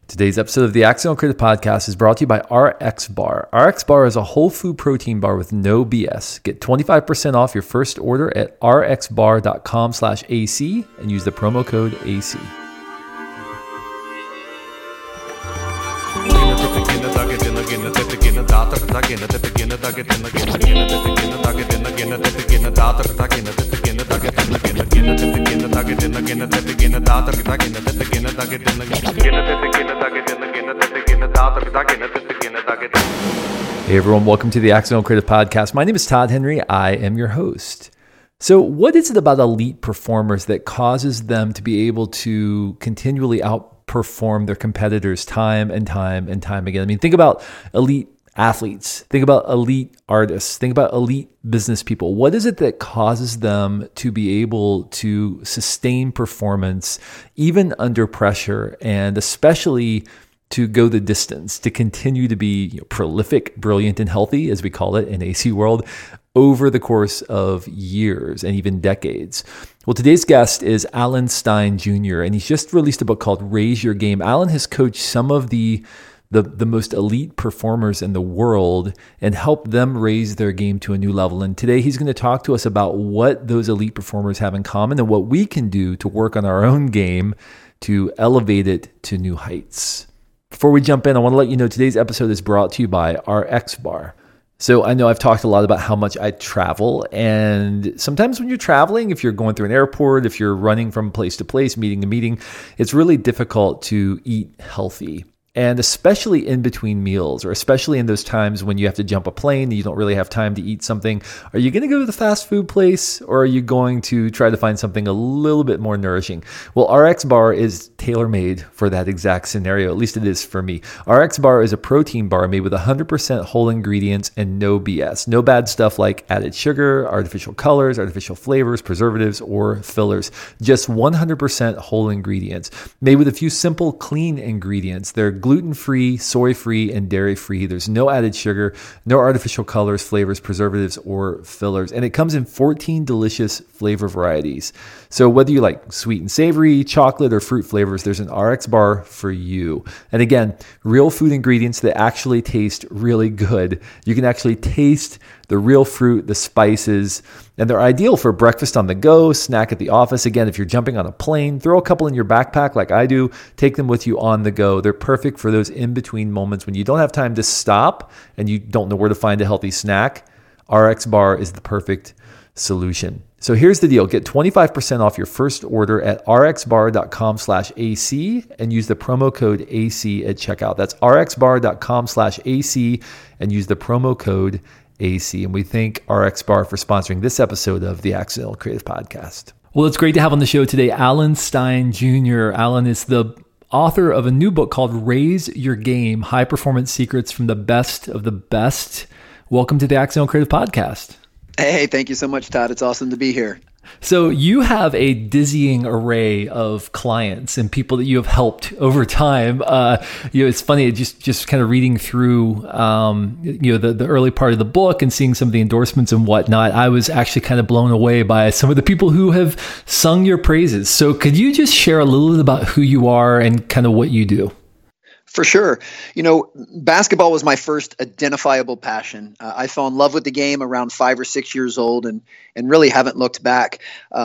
Today's episode of the Accidental Creative Podcast is brought to you by RX Bar. RX Bar is a whole food protein bar with no BS. Get 25% off your first order at rxbar.com/AC and use the promo code AC. Hey everyone, welcome to the Accidental Creative Podcast. My name is Todd Henry. I am your host. So what is it about elite performers that causes them to be able to continually outperform their competitors time and time and time again? I mean, think about elite athletes, think about elite artists, think about elite business people. What is it that causes them to be able to sustain performance even under pressure, and especially to go the distance, to continue to be prolific, brilliant, and healthy, as we call it in AC world, over the course of years and even decades? Well, today's guest is Alan Stein Jr., and he's just released a book called Raise Your Game. Alan has coached some of the most elite performers in the world and helped them raise their game to a new level. And today he's going to talk to us about what those elite performers have in common and what we can do to work on our own game to elevate it to new heights. Before we jump in, I want to let you know today's episode is brought to you by RX Bar. So I know I've talked a lot about how much I travel, and sometimes when you're traveling, if you're going through an airport, if you're running from place to place, meeting to meeting, it's really difficult to eat healthy. And especially in between meals, or especially in those times when you have to jump a plane and you don't really have time to eat something, are you going to go to the fast food place, or are you going to try to find something a little bit more nourishing? Well, RX Bar is tailor-made for that exact scenario. At least it is for me. RX Bar is a protein bar made with 100% whole ingredients and no BS. No bad stuff like added sugar, artificial colors, artificial flavors, preservatives, or fillers. Just 100% whole ingredients. Made with a few simple, clean ingredients. They're gluten-free, soy-free, and dairy-free. There's no added sugar, no artificial colors, flavors, preservatives, or fillers. And it comes in 14 delicious flavor varieties. So whether you like sweet and savory, chocolate, or fruit flavors, there's an RX Bar for you. And again, real food ingredients that actually taste really good. You can actually taste the real fruit, the spices, and they're ideal for breakfast on the go, snack at the office. Again, if you're jumping on a plane, throw a couple in your backpack like I do, take them with you on the go. They're perfect for those in-between moments when you don't have time to stop and you don't know where to find a healthy snack. RX Bar is the perfect solution. So here's the deal. Get 25% off your first order at rxbar.com/AC and use the promo code AC at checkout. That's rxbar.com/AC and use the promo code AC. And we thank RX Bar for sponsoring this episode of the Accidental Creative Podcast. Well, it's great to have on the show today Alan Stein Jr. Alan is the author of a new book called Raise Your Game, High Performance Secrets from the Best of the Best. Welcome to the Accidental Creative Podcast. Hey, thank you so much, Todd. It's awesome to be here. So you have a dizzying array of clients and people that you have helped over time. It's funny, just kind of reading through, the early part of the book and seeing some of the endorsements and whatnot. I was actually kind of blown away by some of the people who have sung your praises. So could you just share a little bit about who you are and kind of what you do? For sure. Basketball was my first identifiable passion. I fell in love with the game around 5 or 6 years old and really haven't looked back.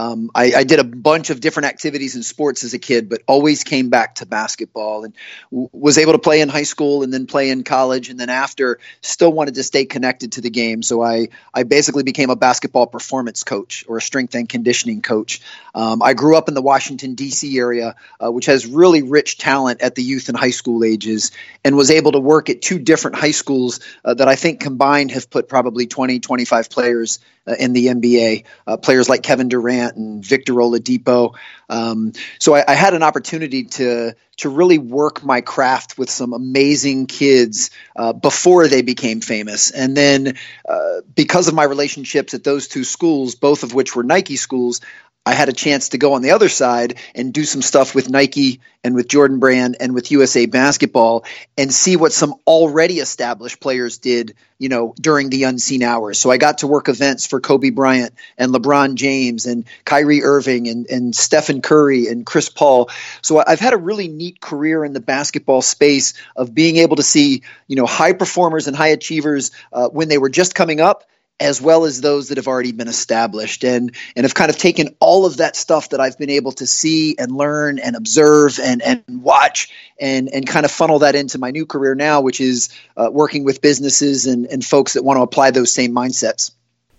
I did a bunch of different activities in sports as a kid, but always came back to basketball and was able to play in high school and then play in college. And then after, still wanted to stay connected to the game. So I basically became a basketball performance coach or a strength and conditioning coach. I grew up in the Washington, D.C. area, which has really rich talent at the youth and high school ages, and was able to work at 2 different high schools that I think combined have put probably 20, 25 players in the NBA, players like Kevin Durant and Victor Oladipo. So I had an opportunity to really work my craft with some amazing kids before they became famous. And then because of my relationships at those 2 schools, both of which were Nike schools, I had a chance to go on the other side and do some stuff with Nike and with Jordan Brand and with USA Basketball and see what some already established players did, during the unseen hours. So I got to work events for Kobe Bryant and LeBron James and Kyrie Irving and Stephen Curry and Chris Paul. So I've had a really neat career in the basketball space of being able to see, high performers and high achievers when they were just coming up, as well as those that have already been established, and have kind of taken all of that stuff that I've been able to see and learn and observe and watch and kind of funnel that into my new career now, which is working with businesses and folks that want to apply those same mindsets.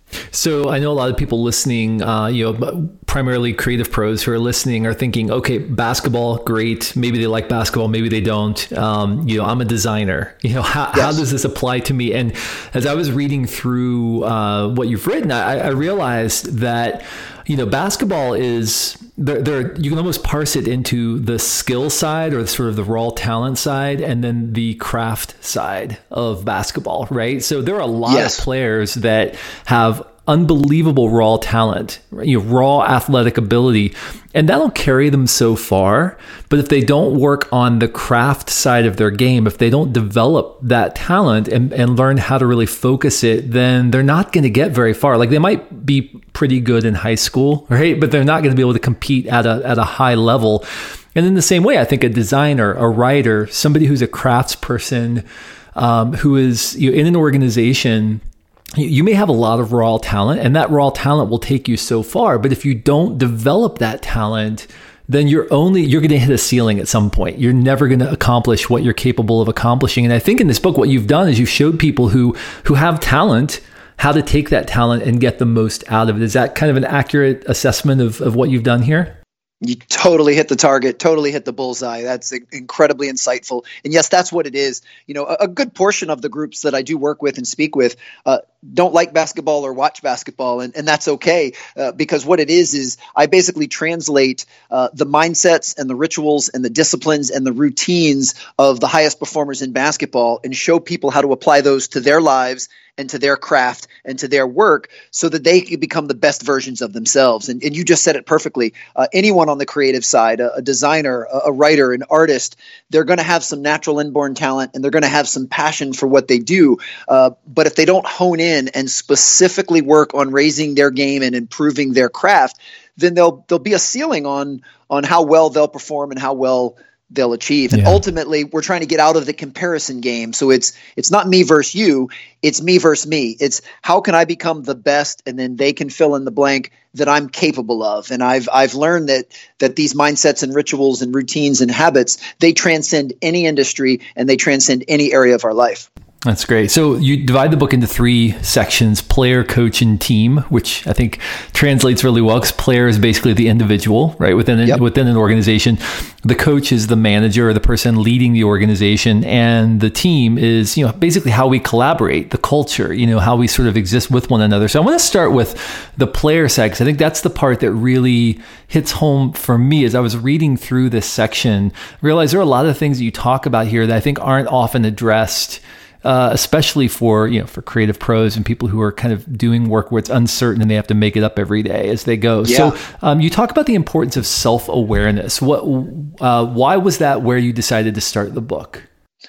So I know a lot of people listening, primarily creative pros who are listening are thinking, okay, basketball, great. Maybe they like basketball, maybe they don't. I'm a designer. How does this apply to me? And as I was reading through what you've written, I realized that, basketball is there. You can almost parse it into the skill side or sort of the raw talent side, and then the craft side of basketball, right? So there are a lot of players that have unbelievable raw talent, raw athletic ability, and that'll carry them so far. But if they don't work on the craft side of their game, if they don't develop that talent and learn how to really focus it, then they're not going to get very far. Like, they might be pretty good in high school, right? But they're not going to be able to compete at a high level. And in the same way, I think a designer, a writer, somebody who's a craftsperson, who is in an organization, you may have a lot of raw talent, and that raw talent will take you so far. But if you don't develop that talent, then you're going to hit a ceiling at some point. You're never going to accomplish what you're capable of accomplishing. And I think in this book, what you've done is you've showed people who have talent how to take that talent and get the most out of it. Is that kind of an accurate assessment of what you've done here? You totally hit the target, totally hit the bullseye. That's incredibly insightful. And yes, that's what it is. A good portion of the groups that I do work with and speak with don't like basketball or watch basketball. And that's okay, because what it is I basically translate the mindsets and the rituals and the disciplines and the routines of the highest performers in basketball and show people how to apply those to their lives and to their craft and to their work so that they can become the best versions of themselves. And you just said it perfectly. Anyone on the creative side, a designer, a writer, an artist, they're going to have some natural inborn talent and they're going to have some passion for what they do. But if they don't hone in and specifically work on raising their game and improving their craft, then there'll be a ceiling on how well they'll perform and how well they'll achieve. And ultimately, we're trying to get out of the comparison game. So it's not me versus you, it's me versus me. It's how can I become the best, and then they can fill in the blank that I'm capable of. And I've learned that these mindsets and rituals and routines and habits, they transcend any industry and they transcend any area of our life. That's great. So you divide the book into 3 sections: player, coach, and team, which I think translates really well because player is basically the individual, right, within an organization. The coach is the manager or the person leading the organization, and the team is, basically how we collaborate, the culture, how we sort of exist with one another. So I want to start with the player side, because I think that's the part that really hits home for me. As I was reading through this section, I realized there are a lot of things that you talk about here that I think aren't often addressed, especially for creative pros and people who are kind of doing work where it's uncertain and they have to make it up every day as they go. Yeah. So you talk about the importance of self-awareness. Why was that where you decided to start the book?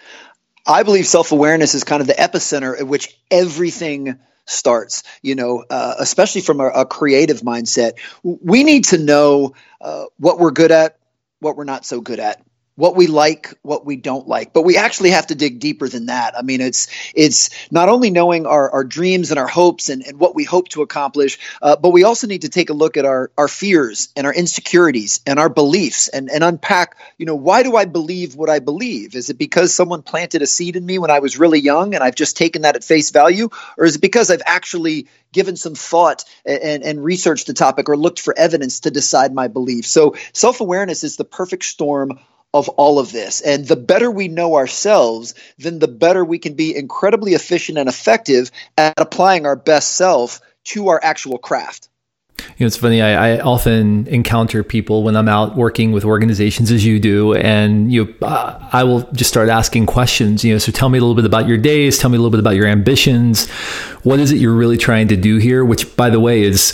I believe self-awareness is kind of the epicenter at which everything starts, especially from a creative mindset. We need to know what we're good at, what we're not so good at, what we like, what we don't like. But we actually have to dig deeper than that. I mean, it's not only knowing our dreams and our hopes and what we hope to accomplish, but we also need to take a look at our fears and our insecurities and our beliefs and unpack, why do I believe what I believe? Is it because someone planted a seed in me when I was really young and I've just taken that at face value? Or is it because I've actually given some thought and researched the topic or looked for evidence to decide my belief? So self-awareness is the perfect storm of all of this. And the better we know ourselves, then the better we can be incredibly efficient and effective at applying our best self to our actual craft. It's funny. I often encounter people when I'm out working with organizations, as you do, and I will just start asking questions. So tell me a little bit about your days. Tell me a little bit about your ambitions. What is it you're really trying to do here? Which, by the way, is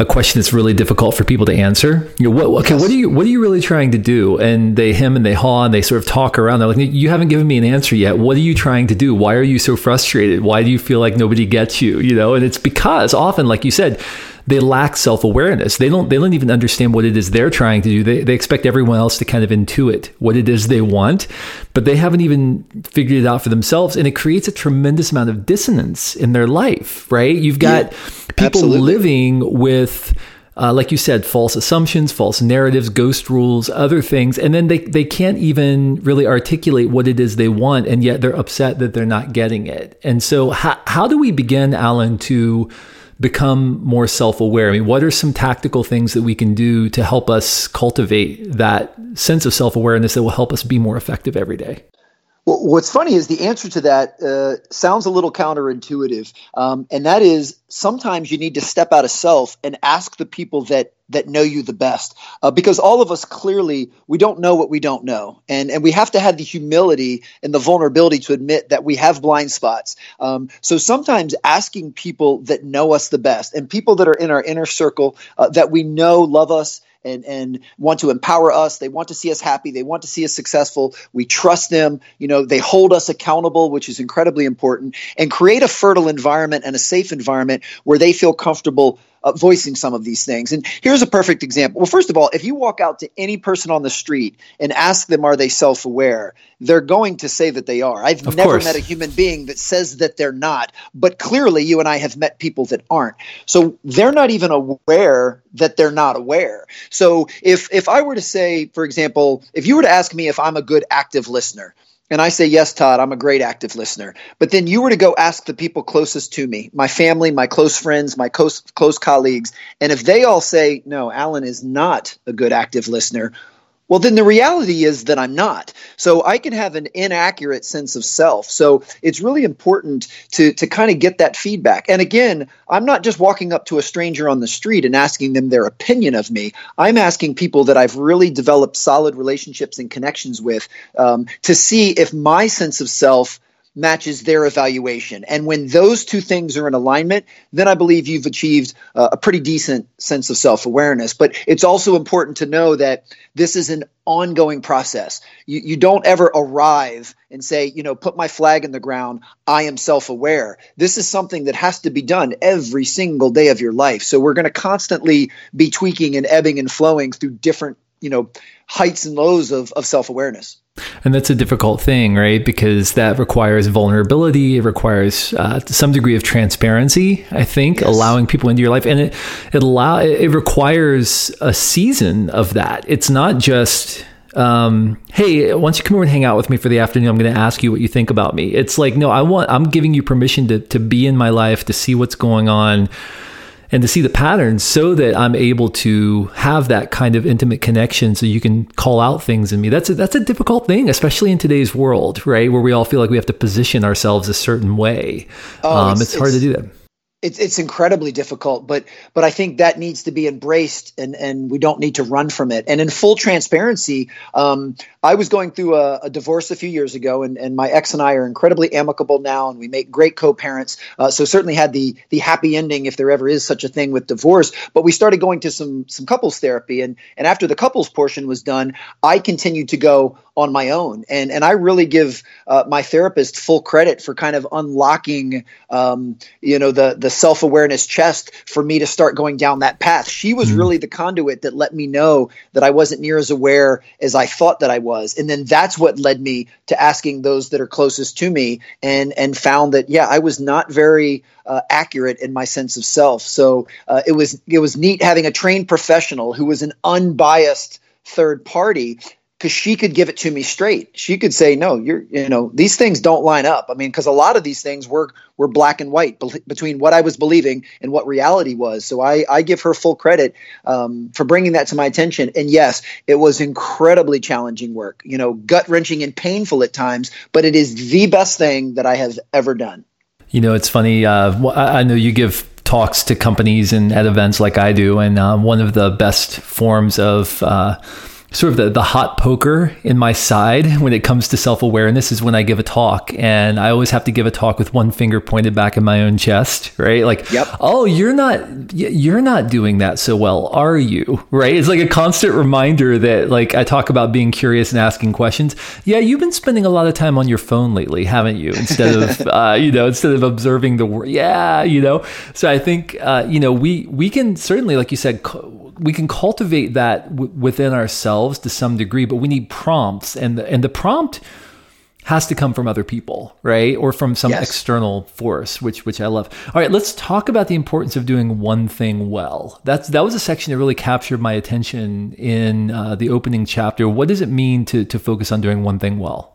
a question that's really difficult for people to answer. What are you really trying to do? And they hem and they haw and they sort of talk around. They're like, you haven't given me an answer yet. What are you trying to do? Why are you so frustrated? Why do you feel like nobody gets you? And it's because often, like you said, they lack self-awareness. They don't even understand what it is they're trying to do. They expect everyone else to kind of intuit what it is they want, but they haven't even figured it out for themselves. And it creates a tremendous amount of dissonance in their life, right? You've got people absolutely. Living with, like you said, false assumptions, false narratives, ghost rules, other things. And then they can't even really articulate what it is they want. And yet they're upset that they're not getting it. And so how do we begin, Alan, to become more self-aware? I mean, what are some tactical things that we can do to help us cultivate that sense of self-awareness that will help us be more effective every day? Well, what's funny is the answer to that sounds a little counterintuitive, and that is sometimes you need to step out of self and ask the people that know you the best, because all of us clearly, we don't know what we don't know, and we have to have the humility and the vulnerability to admit that we have blind spots. So sometimes asking people that know us the best and people that are in our inner circle that we know love us and want to empower us. They want to see us happy. They want to see us successful. We trust them. They hold us accountable, which is incredibly important, and create a fertile environment and a safe environment where they feel comfortable voicing some of these things. And here's a perfect example. Well, first of all, if you walk out to any person on the street and ask them, are they self-aware? They're going to say that they are. I've never met a human being that says that they're not, but clearly you and I have met people that aren't. So they're not even aware that they're not aware. So if I were to say, for example, if you were to ask me if I'm a good active listener, and I say, yes, Todd, I'm a great active listener. But then you were to go ask the people closest to me, my family, my close friends, my close colleagues. And if they all say, no, Alan is not a good active listener, well, then the reality is that I'm not. So I can have an inaccurate sense of self. So it's really important to kind of get that feedback. And again, I'm not just walking up to a stranger on the street and asking them their opinion of me. I'm asking people that I've really developed solid relationships and connections with to see if my sense of self matches their evaluation. And when those two things are in alignment, then I believe you've achieved a pretty decent sense of self-awareness. But it's also important to know that this is an ongoing process. You don't ever arrive and say, put my flag in the ground, I am self-aware. This is something that has to be done every single day of your life. So we're going to constantly be tweaking and ebbing and flowing through different, heights and lows of self-awareness. And that's a difficult thing, right? Because that requires vulnerability. It requires some degree of transparency, I think, yes. Allowing people into your life. And it requires a season of that. It's not just, hey, once you come over and hang out with me for the afternoon, I'm going to ask you what you think about me. It's like, no, I'm giving you permission to be in my life, to see what's going on, and to see the patterns so that I'm able to have that kind of intimate connection so you can call out things in me. That's a difficult thing, especially in today's world, right? Where we all feel like we have to position ourselves a certain way. It's hard to do that. It's incredibly difficult, but I think that needs to be embraced, and we don't need to run from it. And in full transparency, I was going through a divorce a few years ago, and my ex and I are incredibly amicable now, and we make great co-parents. So certainly had the happy ending, if there ever is such a thing with divorce. But we started going to some couples therapy, and after the couples portion was done, I continued to go on my own, and I really give my therapist full credit for kind of unlocking, the self-awareness chest for me to start going down that path. She was really the conduit that let me know that I wasn't near as aware as I thought that I was. And then that's what led me to asking those that are closest to me and found that, I was not very accurate in my sense of self. So it was neat having a trained professional who was an unbiased third party, because she could give it to me straight. She could say, no, these things don't line up. I mean, because a lot of these things were black and white between what I was believing and what reality was. So I give her full credit for bringing that to my attention. And yes, it was incredibly challenging work, gut-wrenching and painful at times, but it is the best thing that I have ever done. It's funny. I know you give talks to companies and at events like I do. And one of the best forms of sort of the hot poker in my side when it comes to self-awareness is when I give a talk, and I always have to give a talk with one finger pointed back in my own chest, right? Like, yep. Oh, you're not doing that so well, are you? Right? It's like a constant reminder that, like, I talk about being curious and asking questions. Yeah, you've been spending a lot of time on your phone lately, haven't you? Instead of, instead of observing the world. Yeah, So I think, we can certainly, like you said, we can cultivate that within ourselves to some degree, but we need prompts, and the prompt has to come from other people, right? Or from some external force, which I love. All right, let's talk about the importance of doing one thing well. That was a section that really captured my attention in the opening chapter. What does it mean to focus on doing one thing well?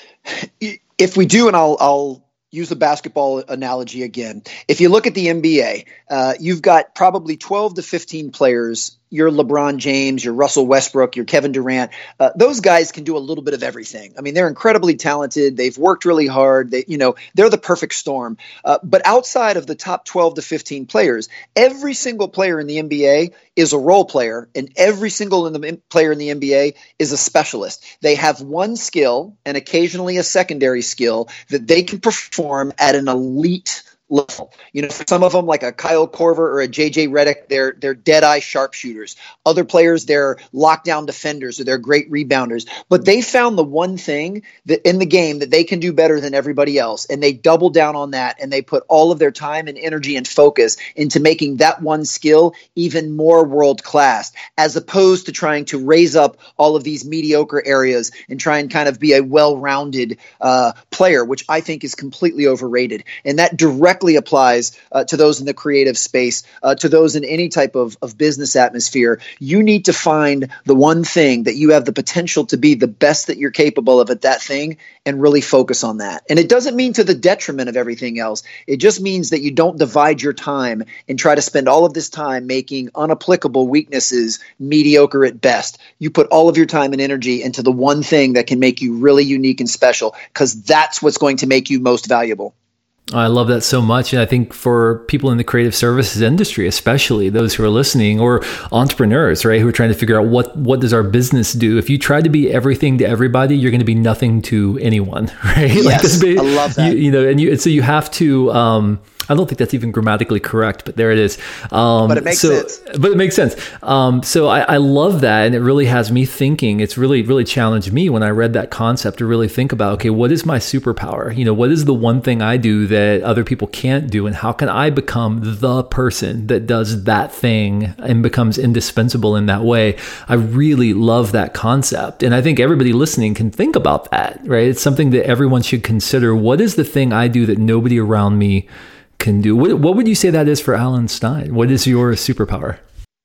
If we do, and I'll use the basketball analogy again. If you look at the NBA, you've got probably 12 to 15 players. Your LeBron James, your Russell Westbrook, your Kevin Durant. Those guys can do a little bit of everything. I mean, they're incredibly talented. They've worked really hard. They're the perfect storm. But outside of the top 12 to 15 players, every single player in the NBA is a role player, and every single player in the NBA is a specialist. They have one skill and occasionally a secondary skill that they can perform at an elite level. For some of them, like a Kyle Korver or a JJ Redick, they're dead-eye sharpshooters. Other players, they're lockdown defenders or they're great rebounders. But they found the one thing that in the game that they can do better than everybody else, and they double down on that, and they put all of their time and energy and focus into making that one skill even more world-class, as opposed to trying to raise up all of these mediocre areas and try and kind of be a well-rounded player, which I think is completely overrated. And that directly applies to those in the creative space, to those in any type of business atmosphere. You need to find the one thing that you have the potential to be the best that you're capable of at that thing and really focus on that. And it doesn't mean to the detriment of everything else. It just means that you don't divide your time and try to spend all of this time making unapplicable weaknesses mediocre at best. You put all of your time and energy into the one thing that can make you really unique and special, because that's what's going to make you most valuable. I love that so much. And I think for people in the creative services industry, especially those who are listening, or entrepreneurs, right, who are trying to figure out what does our business do? If you try to be everything to everybody, you're going to be nothing to anyone, right? Yes, I love that. So you have to, I don't think that's even grammatically correct, but there it is. But it makes sense. But it makes sense. So I love that. And it really has me thinking. It's really, really challenged me when I read that concept to really think about, okay, what is my superpower? What is the one thing I do that other people can't do? And how can I become the person that does that thing and becomes indispensable in that way? I really love that concept. And I think everybody listening can think about that, right? It's something that everyone should consider. What is the thing I do that nobody around me can do? What would you say that is for Alan Stein? What is your superpower?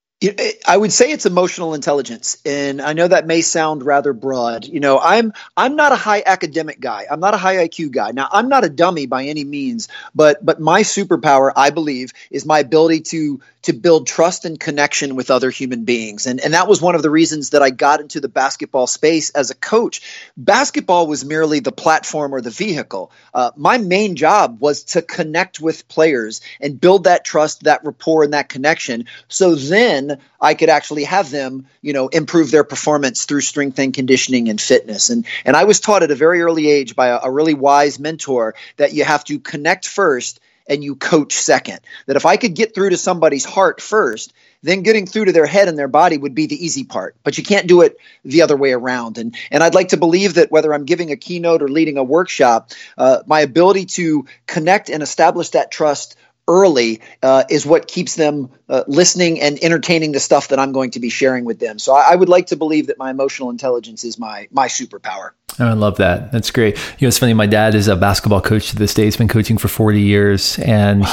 I would say it's emotional intelligence, and I know that may sound rather broad. I'm not a high academic guy. I'm not a high IQ guy. Now, I'm not a dummy by any means, but my superpower, I believe, is my ability to build trust and connection with other human beings. And that was one of the reasons that I got into the basketball space as a coach. Basketball was merely the platform or the vehicle. My main job was to connect with players and build that trust, that rapport, and that connection. So then I could actually have them, improve their performance through strength and conditioning and fitness. And I was taught at a very early age by a really wise mentor that you have to connect first and you coach second. That if I could get through to somebody's heart first, then getting through to their head and their body would be the easy part. But you can't do it the other way around. And I'd like to believe that whether I'm giving a keynote or leading a workshop, my ability to connect and establish that trust early is what keeps them listening and entertaining the stuff that I'm going to be sharing with them. So I would like to believe that my emotional intelligence is my superpower. Oh, I love that. That's great. It's funny. My dad is a basketball coach to this day. He's been coaching for 40 years. And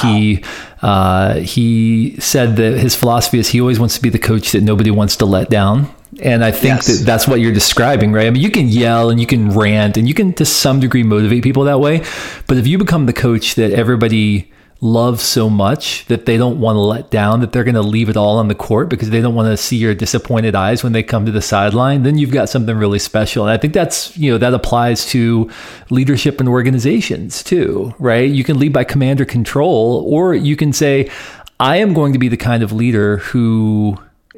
wow. He said that his philosophy is he always wants to be the coach that nobody wants to let down. And I think that that's what you're describing, right? I mean, you can yell and you can rant and you can to some degree motivate people that way. But if you become the coach that everybody love so much that they don't want to let down, that they're going to leave it all on the court because they don't want to see your disappointed eyes when they come to the sideline, then you've got something really special. And I think that's, that applies to leadership and organizations too, right? You can lead by command or control, or you can say, I am going to be the kind of leader who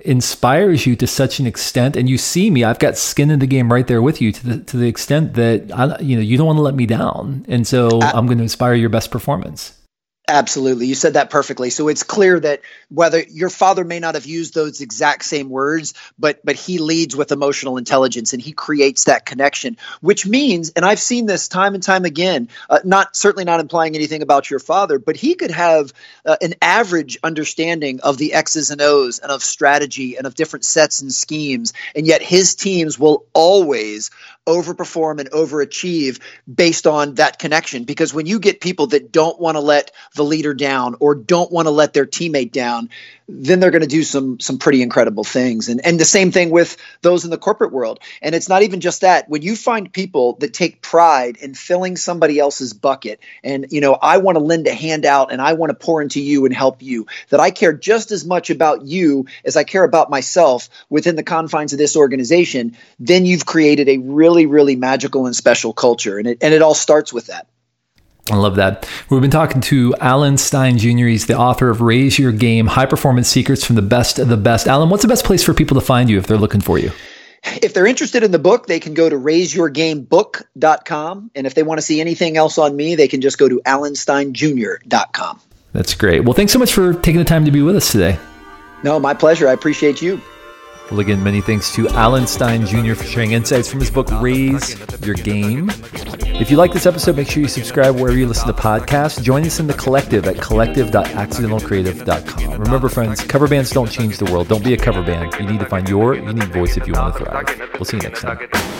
inspires you to such an extent, and you see me, I've got skin in the game right there with you to the extent that you don't want to let me down. And so I'm going to inspire your best performance. Absolutely. You said that perfectly. So it's clear that whether your father may not have used those exact same words, but he leads with emotional intelligence and he creates that connection, which means, and I've seen this time and time again, certainly not implying anything about your father, but he could have an average understanding of the X's and O's and of strategy and of different sets and schemes. And yet his teams will always overperform and overachieve based on that connection. Because when you get people that don't want to let the leader down or don't want to let their teammate down, then they're going to do some pretty incredible things. And the same thing with those in the corporate world. And it's not even just that. When you find people that take pride in filling somebody else's bucket, and I want to lend a hand out and I want to pour into you and help you, that I care just as much about you as I care about myself within the confines of this organization, then you've created a really, really magical and special culture. And it all starts with that. I love that. We've been talking to Alan Stein Jr. He's the author of Raise Your Game, High Performance Secrets from the Best of the Best. Alan, what's the best place for people to find you if they're looking for you? If they're interested in the book, they can go to raiseyourgamebook.com. And if they want to see anything else on me, they can just go to alansteinjr.com. That's great. Well, thanks so much for taking the time to be with us today. No, my pleasure. I appreciate you. Well, again, many thanks to Alan Stein Jr. for sharing insights from his book, Raise Your Game. If you like this episode, make sure you subscribe wherever you listen to podcasts. Join us in the collective at collective.accidentalcreative.com. Remember, friends, cover bands don't change the world. Don't be a cover band. You need to find your unique voice if you want to thrive. We'll see you next time.